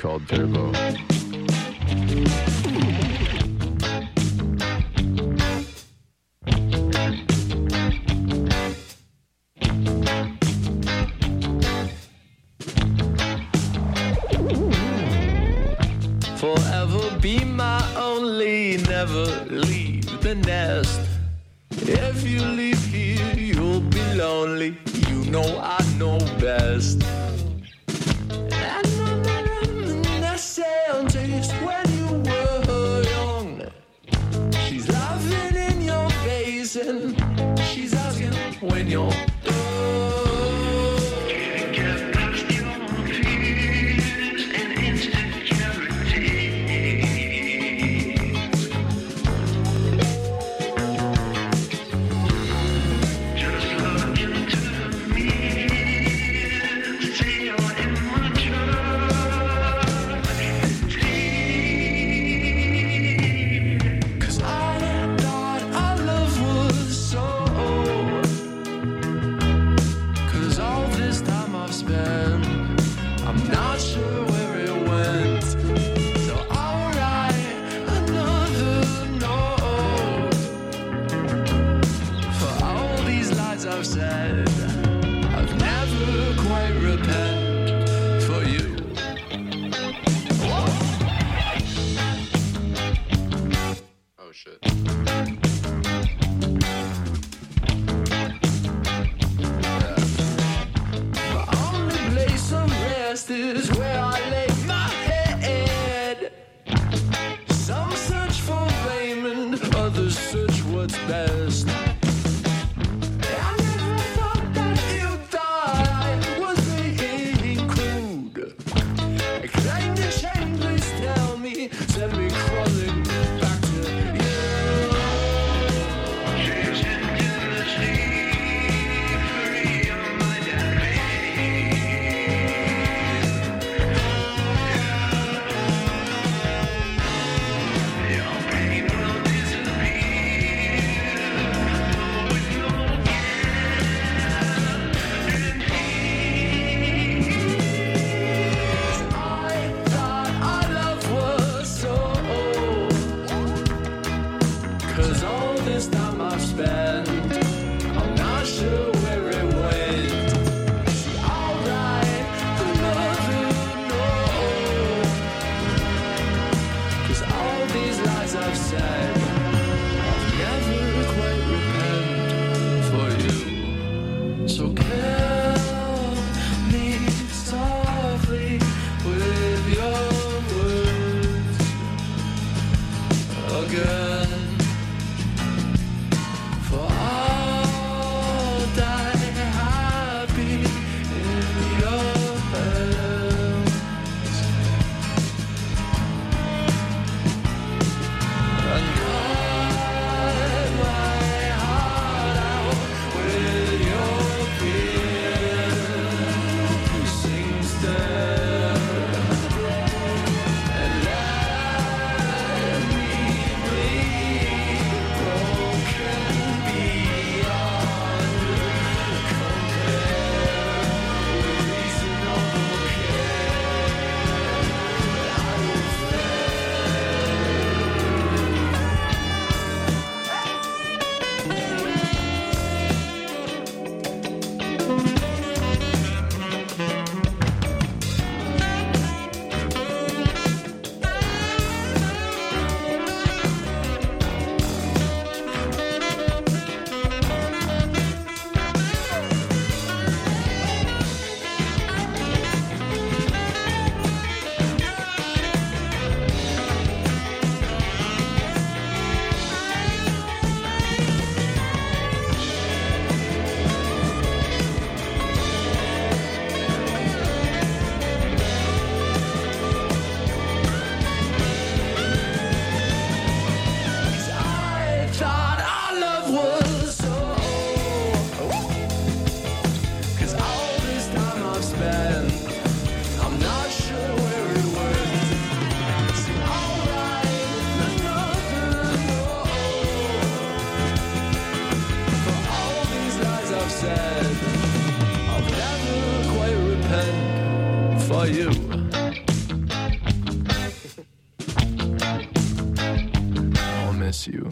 called Turbo. Forever be my only, never leave the nest. If you leave here, you'll be lonely. You know I know best. And the sound taste when you were young. She's laughing in your face and she's asking when you're done. Is where I lay my head. Some search for fame and others search what's best. I never thought that you thought I was being crude. Claim to change, please tell me, send me crawling back to you. Chasing endlessly, free on my death. And miss you.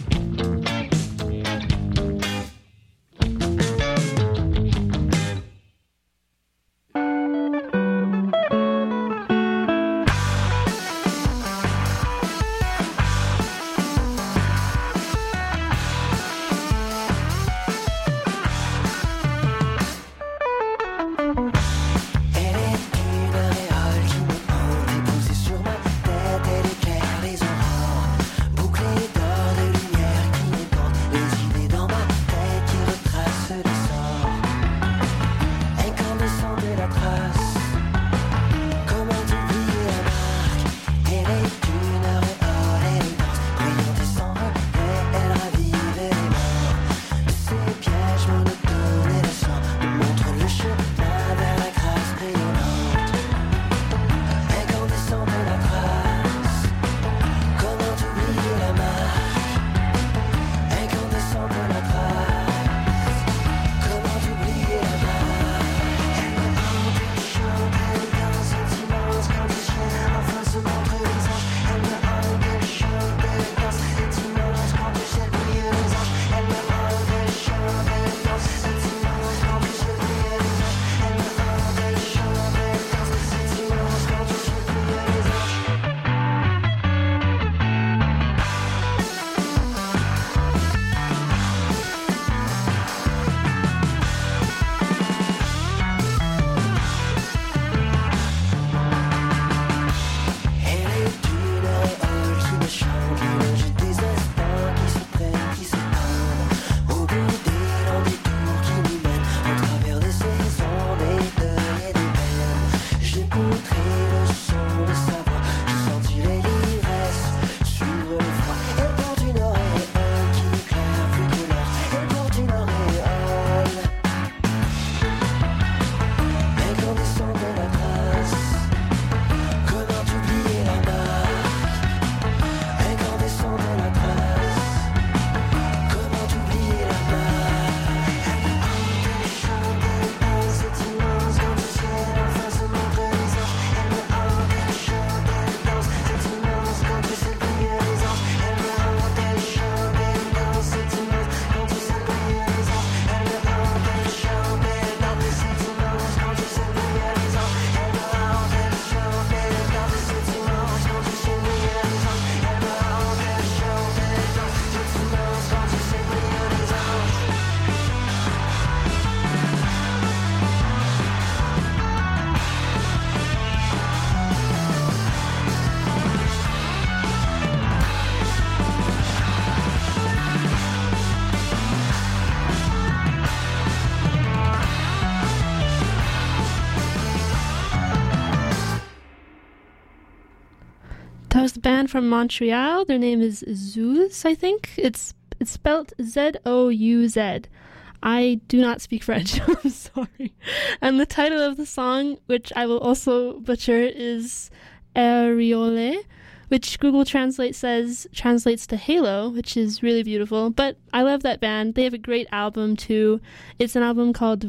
That was the band from Montreal. Their name is Zouz, I think. It's spelled Z-O-U-Z. I do not speak French. I'm sorry. And the title of the song, which I will also butcher, is Aeriole, which Google Translate says translates to halo, which is really beautiful. But I love that band. They have a great album too. It's an album called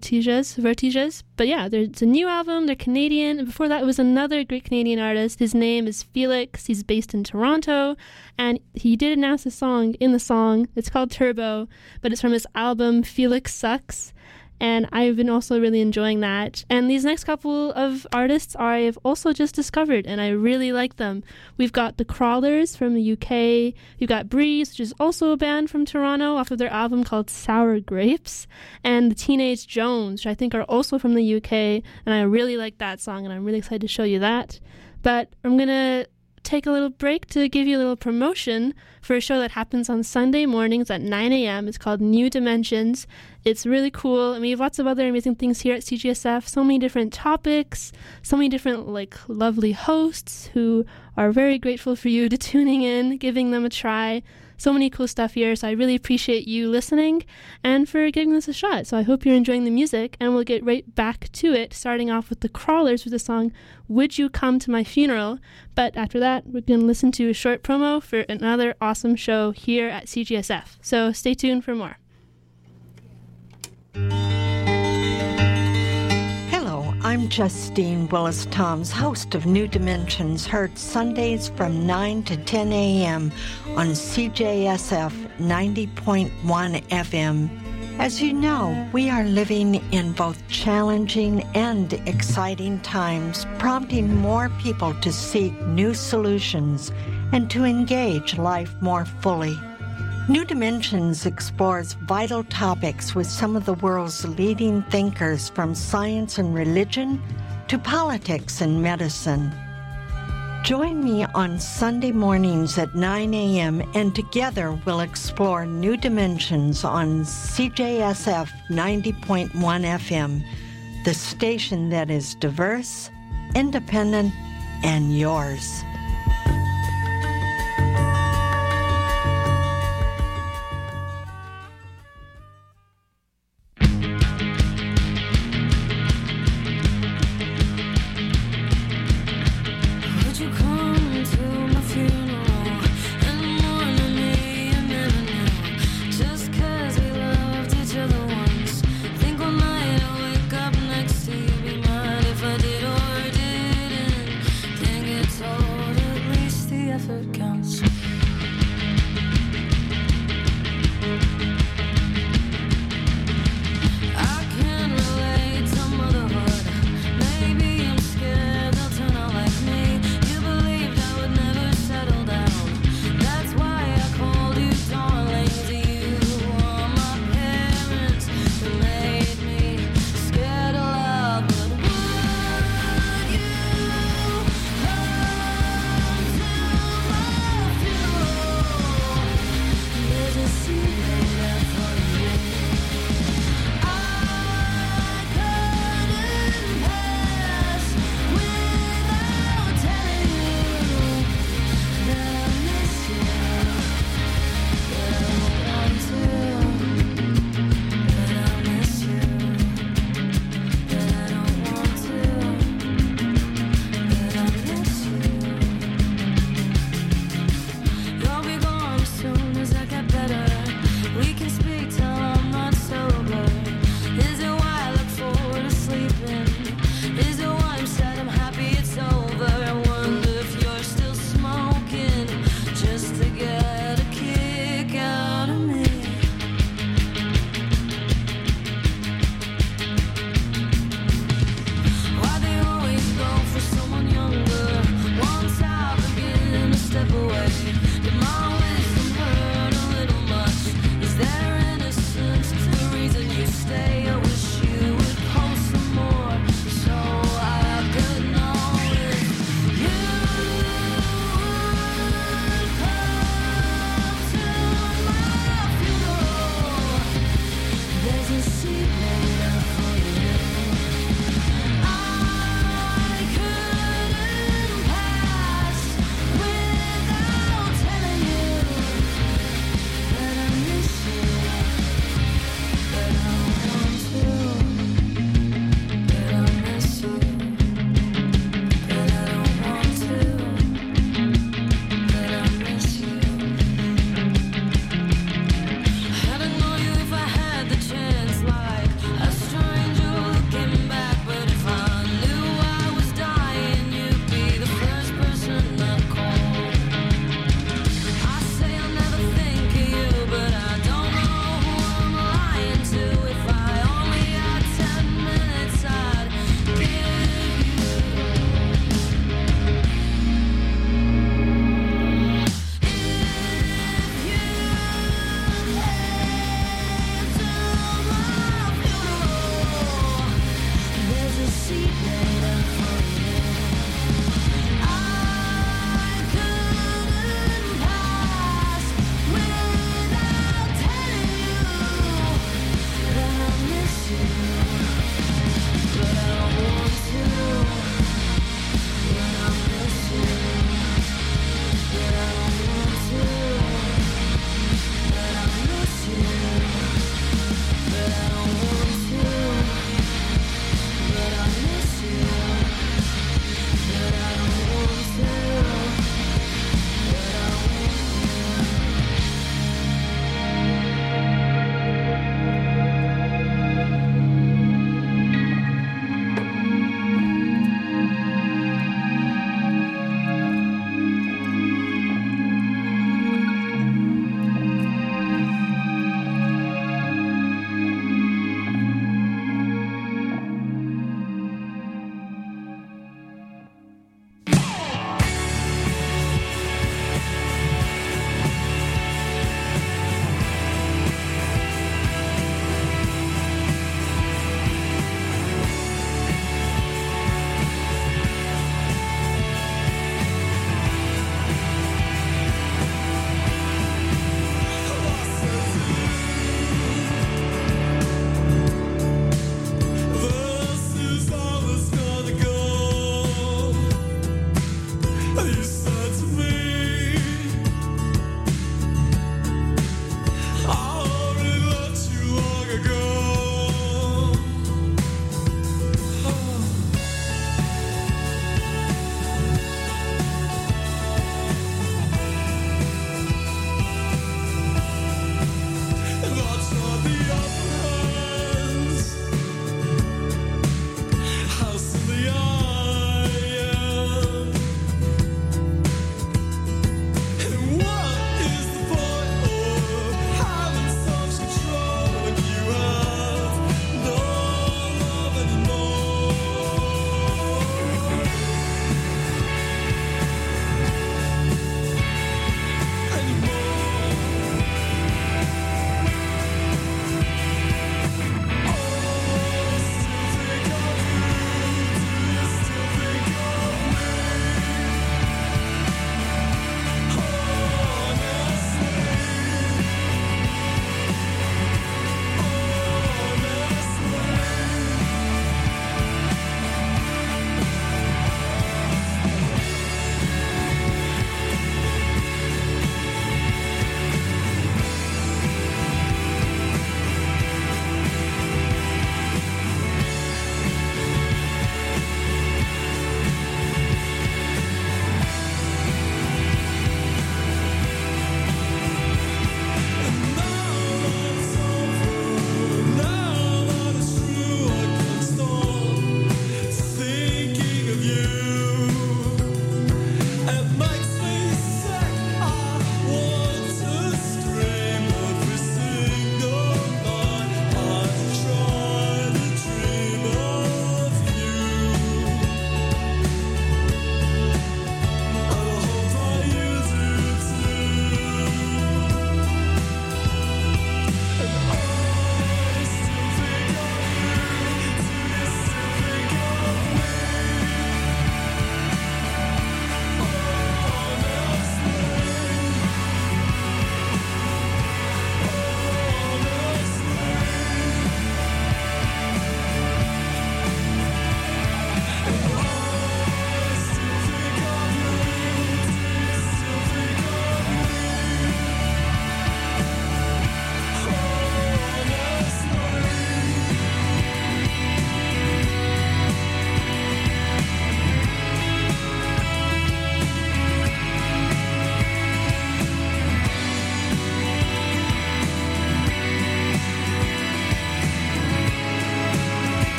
Vertiges. But yeah, it's a new album. They're Canadian. And before that, it was another great Canadian artist. His name is Felix. He's based in Toronto. And he did announce a song in the song. It's called Turbo, but it's from his album Felix Sucks. And I've been also really enjoying that. And these next couple of artists I've also just discovered, and I really like them. We've got The Crawlers from the UK. We've got Breeze, which is also a band from Toronto, off of their album called Sour Grapes. And The Teenage Jones, which I think are also from the UK. And I really like that song, and I'm really excited to show you that. But I'm going to take a little break to give you a little promotion for a show that happens on Sunday mornings at 9 a.m. It's called New Dimensions. It's really cool, and we have lots of other amazing things here at CGSF. So many different topics, so many different lovely hosts who are very grateful for you to tuning in, giving them a try. So many cool stuff here, so I really appreciate you listening and for giving this a shot. So I hope you're enjoying the music, and we'll get right back to it, starting off with The Crawlers with the song Would You Come to My Funeral? But after that, we're going to listen to a short promo for another awesome show here at CGSF. So stay tuned for more. Hello, I'm Justine Willis-Toms, host of New Dimensions, heard Sundays from 9 to 10 a.m. on CJSF 90.1 FM. As you know, we are living in both challenging and exciting times, prompting more people to seek new solutions and to engage life more fully. New Dimensions explores vital topics with some of the world's leading thinkers, from science and religion to politics and medicine. Join me on Sunday mornings at 9 a.m. and together we'll explore New Dimensions on CJSF 90.1 FM, the station that is diverse, independent, and yours.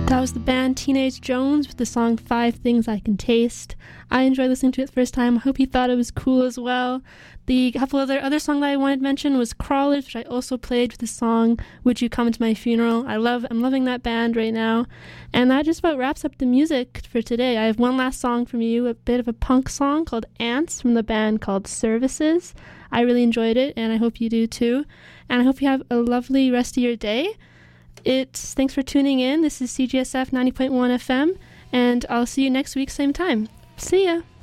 That was the band Teenage Jones with the song 5 Things I Can Taste. I enjoyed listening to it the first time. I hope you thought it was cool as well. The couple other song that I wanted to mention was Crawlers, which I also played with the song Would You Come to My Funeral. I'm loving that band right now. And that just about wraps up the music for today. I have one last song from you, a bit of a punk song called Ants from the band called Services. I really enjoyed it, and I hope you do too. And I hope you have a lovely rest of your day. Thanks for tuning in. This is CJSF 90.1 FM, and I'll see you next week, same time. See ya!